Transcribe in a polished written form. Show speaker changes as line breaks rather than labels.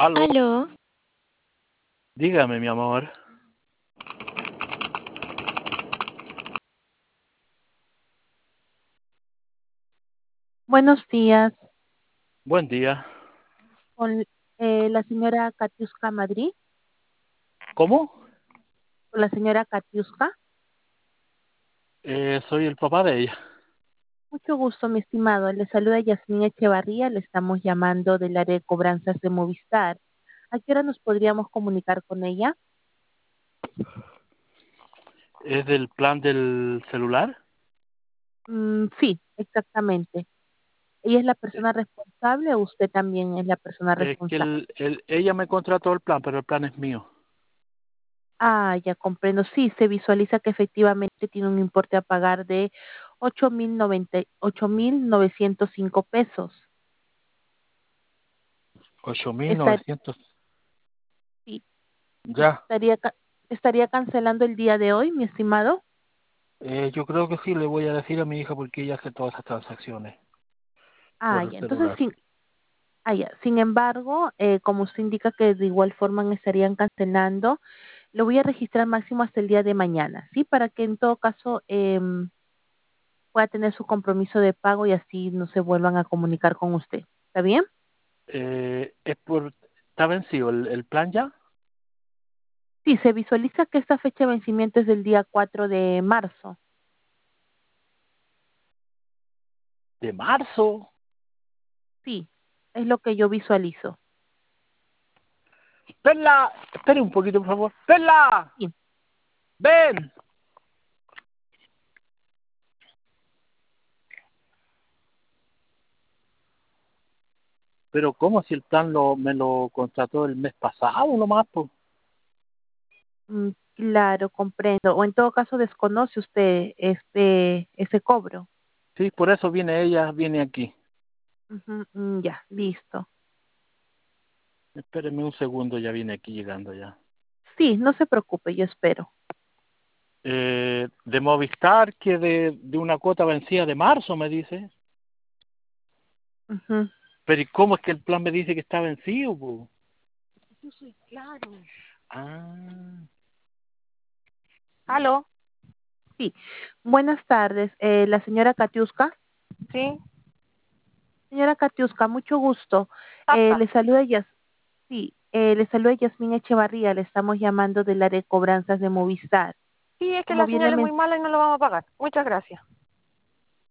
Aló,
Aló,
dígame, mi amor.
buenos días.
Buen día.
Con la señora Katiuska Madrid,
¿Cómo?
con la señora Katiuska.
Soy el papá de ella.
Mucho gusto, mi estimado. Le saluda Yasmín Echevarría. Le estamos llamando del área de cobranzas de Movistar. ¿A qué hora nos podríamos comunicar con ella?
¿Es del plan del celular?
Sí, exactamente. ¿Ella es la persona responsable o usted también es la persona
Es que
responsable?
ella me contrató el plan, pero el plan es mío.
Ah, ya comprendo. Sí, se visualiza que efectivamente tiene un importe a pagar de 8.905 pesos. Esta-
8.900.
sí,
Ya.
estaría cancelando el día de hoy, mi estimado.
Yo creo que sí, le voy a decir a mi hija porque ella hace todas esas transacciones
Ah,
por el
ya. Entonces,
celular.
ya. Sin embargo, como usted indica que de igual forma me estarían cancelando, lo voy a registrar máximo hasta el día de mañana, ¿sí? Para que en todo caso pueda tener su compromiso de pago y así no se vuelvan a comunicar con usted. ¿Está bien?
¿Está vencido el plan ya?
Sí, se visualiza que esta fecha de vencimiento es del día 4 de marzo.
¿De marzo?
Sí, es lo que yo visualizo.
Perla, espere un poquito, por favor. Perla,
Sí.
ven. Pero ¿cómo si el plan me lo contrató el mes pasado nomás, pues?
Claro, comprendo. O en todo caso desconoce usted ese cobro.
Sí, por eso viene aquí.
Ujú, ya, listo.
Espéreme un segundo, ya viene aquí llegando ya.
Sí, no se preocupe, yo espero.
De Movistar, que de una cuota vencida de marzo, me dice.
Ujú.
Pero ¿y cómo es que el plan me dice que está vencido, po? Yo soy claro. Ah,
¿Aló?
Sí. Buenas tardes, la señora Katiuska.
Sí,
Señora Katiuska, mucho gusto.
Tata.
Le saluda sí, le saluda Yasmín Echevarría. Le estamos llamando del área de cobranzas de Movistar.
Sí, es que
Como
la
bien le
señal es muy
men-
mala y no lo vamos a pagar. Muchas gracias.